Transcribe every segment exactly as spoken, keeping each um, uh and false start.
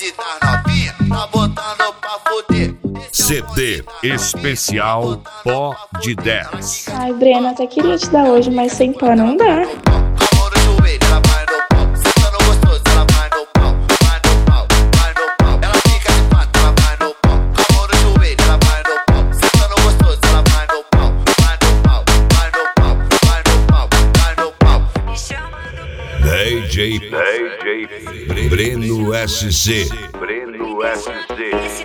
bonde das novinha, tá botando pra fuder. C D especial Pó de dez. Ai, Brena, até queria te dar hoje, mas sem pó não dá. D J, D J Breno S C. Breno S C.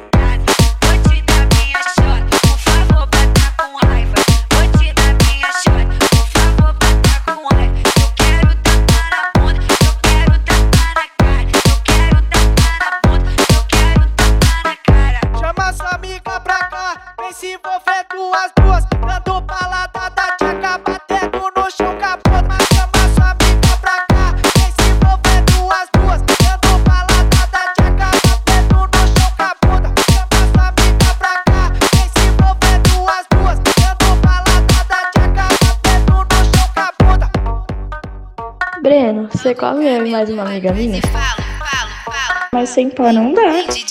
Se envolver duas, duas, dando balada da tchaca, batendo no chão, capota. Chama sua amiga pra cá, vem se envolver duas, duas, dando balada da tchaca, batendo no chão, capota. Chama sua amiga pra cá, vem se envolver duas, duas, dando balada da tchaca, batendo no chão, capota. Breno, você come eu e mais uma amiga minha? Mas sem pó não dá.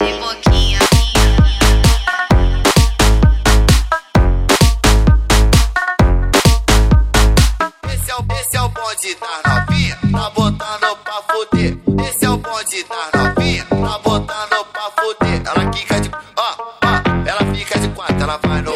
Esse é o bonde das novinha, tá botando pra fuder. Esse é o bonde das novinha, tá botando pra fuder. Ela quica de, ó, ó, ela fica de quatro, ela vai no